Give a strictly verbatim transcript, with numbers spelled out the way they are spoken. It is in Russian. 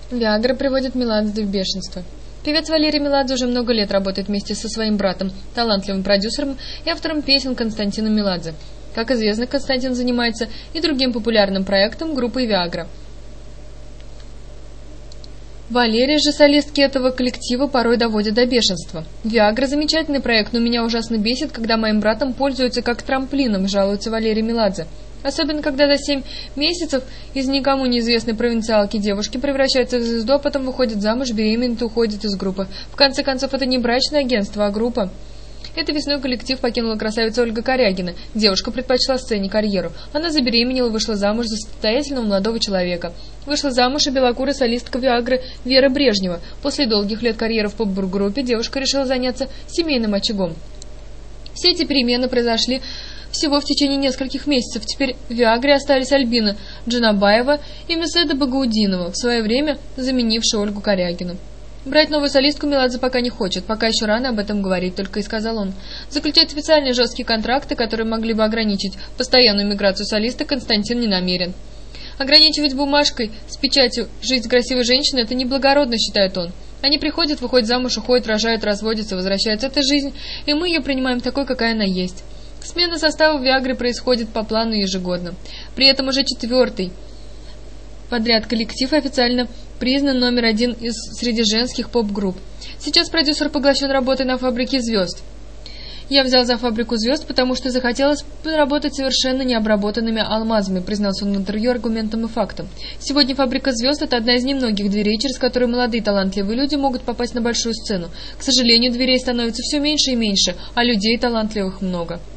Виагра приводит Меладзе в бешенство. Певец Валерий Меладзе уже много лет работает вместе со своим братом, талантливым продюсером и автором песен Константином Меладзе. Как известно, Константин занимается и другим популярным проектом группы Виагра. Валерия же солистки этого коллектива порой доводит до бешенства. Виагра замечательный проект, но меня ужасно бесит, когда моим братом пользуются как трамплином, жалуется Валерий Меладзе. Особенно, когда за семь месяцев из никому неизвестной провинциалки девушки превращаются в звезду, а потом выходит замуж, беременеет и уходит из группы. В конце концов, это не брачное агентство, а группа. Этой весной коллектив покинула красавица Ольга Корягина. Девушка предпочла сцене карьеру. Она забеременела и вышла замуж за состоятельного молодого человека. Вышла замуж и белокурая солистка Виагры Вера Брежнева. После долгих лет карьеры в поп-группе девушка решила заняться семейным очагом. Все эти перемены произошли всего в течение нескольких месяцев. Теперь в Виагре остались Альбина Джанабаева и Меседа Багаудинова, в свое время заменившая Ольгу Корягину. Брать новую солистку Меладзе пока не хочет, пока еще рано об этом говорить, только и сказал он. Заключать специальные жесткие контракты, которые могли бы ограничить постоянную миграцию солиста, Константин не намерен. Ограничивать бумажкой с печатью «Жизнь красивой женщины» — это неблагородно, считает он. Они приходят, выходят замуж, уходят, рожают, разводятся, возвращаются. Это жизнь, и мы ее принимаем такой, какая она есть. Смена состава Виагры происходит по плану ежегодно. При этом уже четвертый подряд коллектив официально признан номер один из среди женских поп-групп. Сейчас продюсер поглощен работой на «Фабрике звезд». Я взял за «Фабрику звезд», потому что захотелось поработать совершенно необработанными алмазами, признался он в интервью аргументом и фактом. Сегодня «Фабрика звезд» — это одна из немногих дверей, через которые молодые талантливые люди могут попасть на большую сцену. К сожалению, дверей становится все меньше и меньше, а людей талантливых много.